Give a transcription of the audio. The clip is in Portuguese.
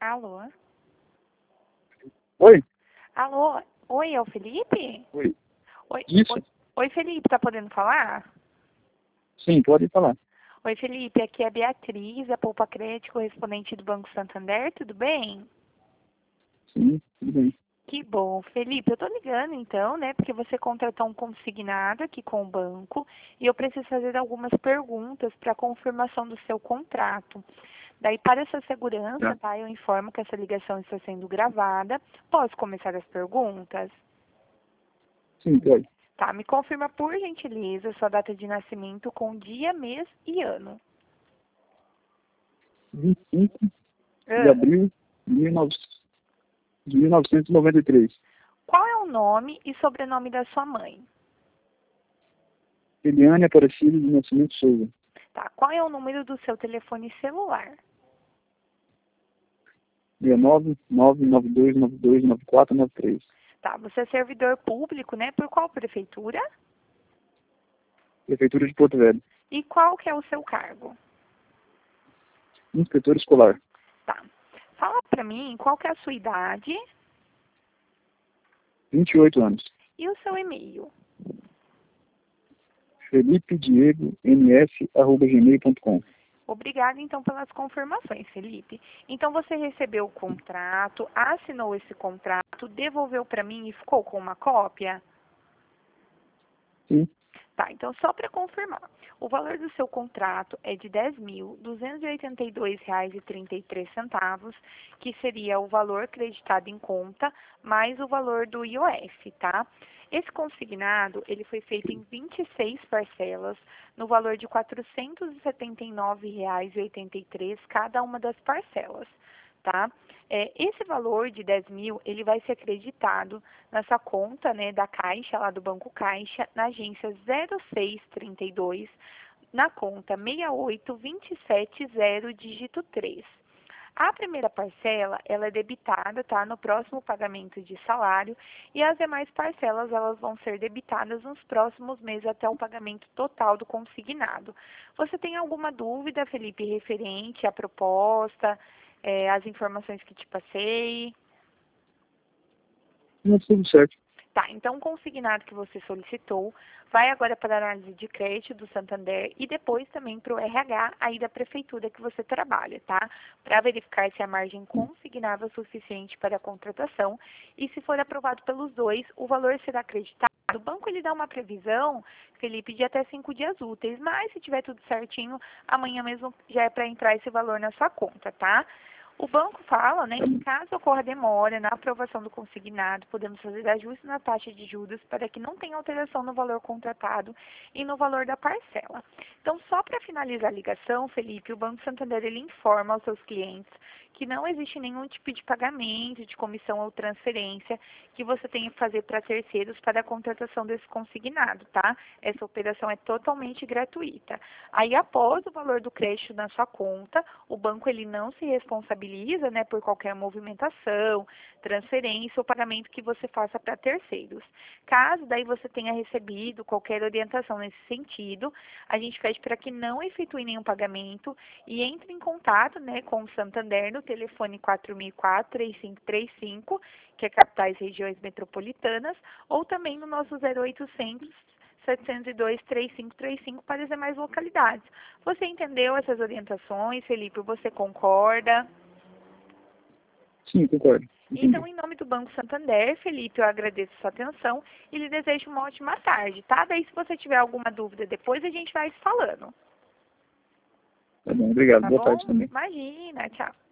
Alô? Oi? Alô? Oi, é o Felipe? Oi. Oi, Isso? oi, Felipe, tá podendo falar? Sim, pode falar. Oi, Felipe, aqui é a Beatriz, a Poupa Crédito, correspondente do Banco Santander, tudo bem? Sim, tudo bem. Que bom, Felipe, eu tô ligando então, né, porque você contratou um consignado aqui com o banco e eu preciso fazer algumas perguntas para confirmação do seu contrato. Daí, para essa segurança, Tá. tá, eu informo que essa ligação está sendo gravada. Posso começar as perguntas? Sim, pode. Tá, me confirma por gentileza sua data de nascimento com dia, mês e ano. 25 de Ah, abril de 1993. qual é o nome e sobrenome da sua mãe? Eliane Aparecida do Nascimento Souza. Tá, qual é o número do seu telefone celular? 69 992 9493. Tá, você é servidor público, né? Por qual prefeitura? Prefeitura de Porto Velho. E qual que é o seu cargo? Inspetor escolar. Tá. Fala pra mim qual que é a sua idade 28 anos. e o seu e-mail. FelipeDiegoMS@gmail.com. Obrigada, então, pelas confirmações, Felipe. Então, você recebeu o contrato, assinou esse contrato, devolveu para mim e ficou com uma cópia? Sim, Tá, então, só para confirmar, o valor do seu contrato é de R$ 10.282,33, que seria o valor creditado em conta, mais o valor do IOF, tá? Esse consignado, ele foi feito em 26 parcelas, no valor de R$ 479,83 cada uma das parcelas, tá? Esse valor de 10 mil, ele vai ser acreditado nessa conta, né, da Caixa, lá do Banco Caixa, na agência 0632, na conta 68270, dígito 3. A primeira parcela, ela é debitada, tá, no próximo pagamento de salário, e as demais parcelas, elas vão ser debitadas nos próximos meses até o pagamento total do consignado. Você tem alguma dúvida, Felipe, referente à proposta, às informações que te passei? não, tudo certo. Tá, então o consignado que você solicitou vai agora para a análise de crédito do Santander e depois também para o RH aí da prefeitura que você trabalha, tá? Para verificar se a margem consignável é suficiente para a contratação e se for aprovado pelos dois, o valor será acreditado. O banco ele dá uma previsão, Felipe, de até 5 dias úteis, mas se tiver tudo certinho, amanhã mesmo já é para entrar esse valor na sua conta, tá? O banco fala, né, que caso ocorra demora na aprovação do consignado, podemos fazer ajustes na taxa de juros para que não tenha alteração no valor contratado e no valor da parcela. Então, só para finalizar a ligação, Felipe, o Banco Santander ele informa aos seus clientes que não existe nenhum tipo de pagamento, de comissão ou transferência que você tenha que fazer para terceiros para a contratação desse consignado, tá? Essa operação é totalmente gratuita. Aí, após o valor do crédito na sua conta, o banco ele não se responsabiliza, né, por qualquer movimentação, transferência ou pagamento que você faça para terceiros. Caso daí você tenha recebido qualquer orientação nesse sentido, a gente pede para que não efetue nenhum pagamento e entre em contato, né, com o Santander no telefone 4004-3535, que é capitais e regiões metropolitanas, ou também no nosso 0800 702-3535 para as demais localidades. Você entendeu essas orientações, Felipe? Você concorda? Sim, concordo. Entendi. Então, em nome do Banco Santander, Felipe, eu agradeço a sua atenção e lhe desejo uma ótima tarde, tá? Daí, se você tiver alguma dúvida depois, a gente vai se falando. Tá bom, obrigado. Tá Boa tarde bom? também. Imagina, tchau.